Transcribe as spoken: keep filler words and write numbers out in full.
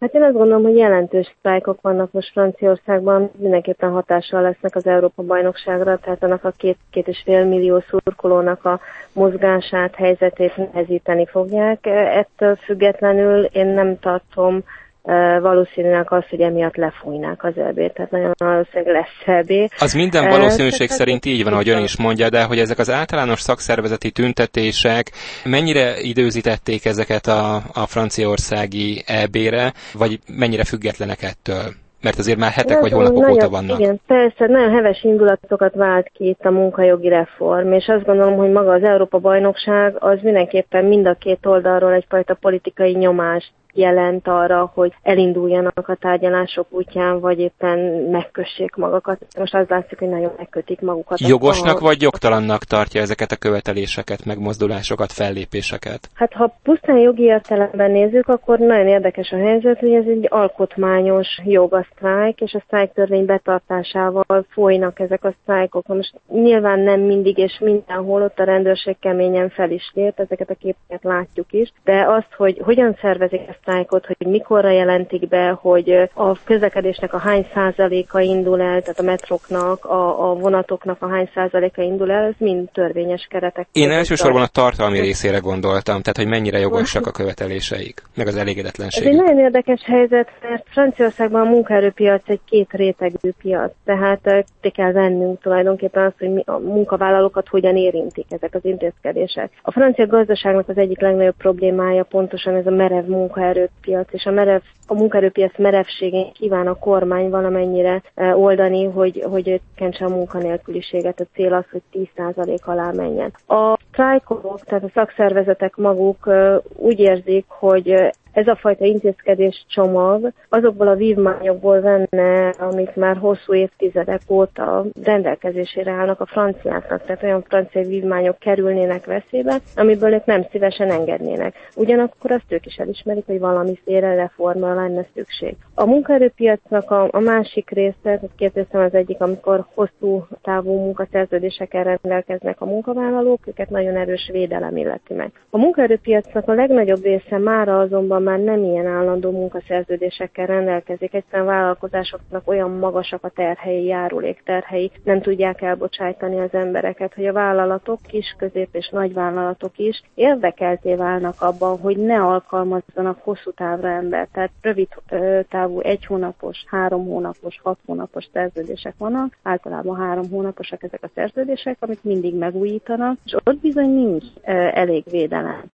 Hát én azt gondolom, hogy jelentős sztrájkok vannak most Franciaországban, mindenképpen hatással lesznek az Európa-bajnokságra, tehát annak a két, két és fél millió szurkolónak a mozgását, helyzetét nehezíteni fogják. Ettől függetlenül én nem tartom valószínűleg az, hogy emiatt lefújnák az é bét, tehát nagyon valószínűleg lesz é bé. Az minden valószínűség uh, szerint így van, ahogy ön is mondja, de hogy ezek az általános szakszervezeti tüntetések mennyire időzítették ezeket a, a franciaországi é bére, vagy mennyire függetlenek ettől? Mert azért már hetek vagy hónapok nagyon, óta vannak. Igen, persze, nagyon heves indulatokat vált ki itt a munkajogi reform, és azt gondolom, hogy maga az Európa-bajnokság az mindenképpen mind a két oldalról egyfajta politikai nyomást jelent arra, hogy elinduljanak a tárgyalások útján, vagy éppen megkössék magukat. Most az látszik, hogy nagyon megkötik magukat. Jogosnak vagy jogtalannak tartja ezeket a követeléseket, megmozdulásokat, fellépéseket? Hát ha pusztán jogi értelemben nézzük, akkor nagyon érdekes a helyzet, hogy ez egy alkotmányos jog a sztrájk, és a sztrájktörvény betartásával folynak ezek a sztrájkok. Most nyilván nem mindig és mindenhol ott a rendőrség keményen fel is lép, ezeket a képeket látjuk is, de azt, hogy hogyan szervezik ezt sztrájkot, hogy mikorra jelentik be, hogy a közlekedésnek a hány százaléka indul el, tehát a metroknak, a, a vonatoknak a hány százaléka indul el, ez mind törvényes keretek. Én elsősorban a tartalmi részére gondoltam, tehát hogy mennyire jogosak a követeléseik, meg az elégedetlenségük. Ez egy nagyon érdekes helyzet, mert Franciaországban a munkaerőpiac egy két rétegű piac, tehát ki kell vennünk tulajdonképpen azt, hogy mi a munkavállalókat hogyan érintik ezek az intézkedések. A francia gazdaságnak az egyik legnagyobb problémája pontosan ez a merev munkaerő munkaerőpiac, és a, merev, a munkaerőpiac merevségén kíván a kormány valamennyire oldani, hogy, hogy csökkentse a munkanélküliséget. A cél az, hogy tíz százalék alá menjen. A sztrájkolók, tehát a szakszervezetek maguk úgy érzik, hogy ez a fajta intézkedés csomag azokból a vívmányokból venne, amik már hosszú évtizedek óta rendelkezésére állnak a franciáknak, tehát olyan francia vívmányok kerülnének veszélybe, amiből ők nem szívesen engednének. Ugyanakkor azt ők is elismerik, hogy valamiféle reformra lenne szükség. A munkaerőpiacnak a, a másik része, tehát kérdeztem az egyik, amikor hosszú távú munkaszerződésekkel rendelkeznek a munkavállalók, őket nagyon erős védelem illeti meg. A munkaerőpiacnak a legnagyobb része mára azonban már nem ilyen állandó munkaszerződésekkel rendelkezik. Egyszerűen vállalkozásoknak olyan magasak a terhelyi, járulékterhelyi, nem tudják elbocsájtani az embereket, hogy a vállalatok, kis, közép és nagy vállalatok is érdekelté válnak abban, hogy ne alkalmazzanak hosszú távra embert. Tehát rövid távú, egy hónapos, három hónapos, hat hónapos szerződések vannak, általában három hónaposak ezek a szerződések, amik mindig megújítanak, és ott bizony nincs elég védelem.